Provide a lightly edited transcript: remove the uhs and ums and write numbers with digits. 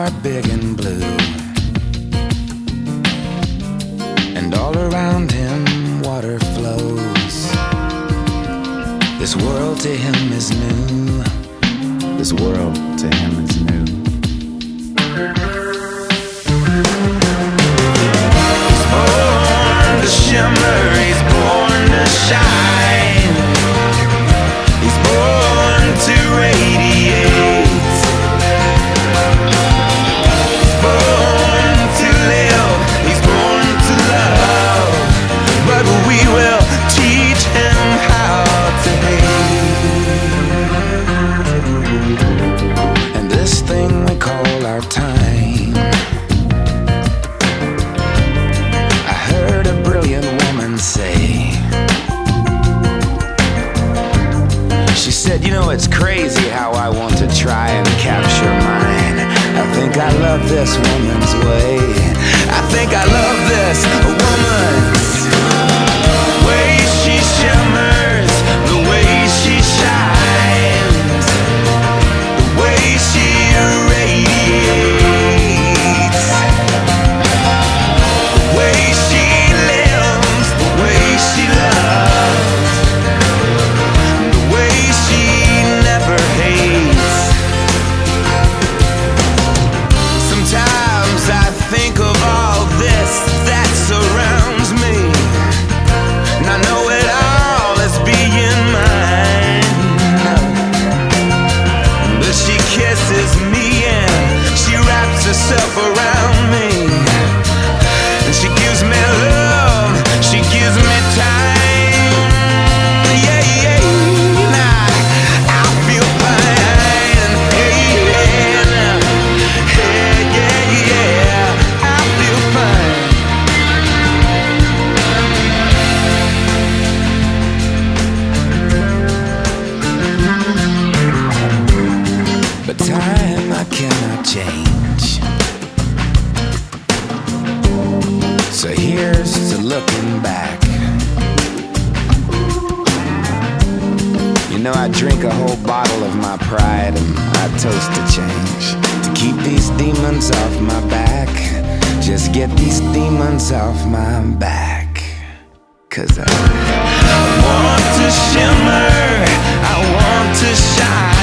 are big and blue, and all around him water flows. This world to him is new. This world to him is new. He's born to shimmer, he's born to shine. He's born to radiate. He's born to live, he's born to love. But we will teach him how to hate. And this thing we call our time, I heard a brilliant woman say. She said, you know, it's crazy how I want to try and capture mine. I think I love this woman's way. I think I love this woman's way she shimmers, the way she shines, the way she radiates, the way she lives, the way she loves, the way she never hates. Sometimes I think of all this that surrounds me, and I know it all as being mine. But she kisses me and she wraps herself around me, and she gives me love, she gives me time. Yeah, yeah, nah, I feel fine. Yeah, yeah, yeah, yeah, I feel fine. But time I cannot change, so here's to looking back. You know, I drink a whole bottle of my pride and I toast to change. To keep these demons off my back, just get these demons off my back. 'Cause I want to shimmer, I want to shine.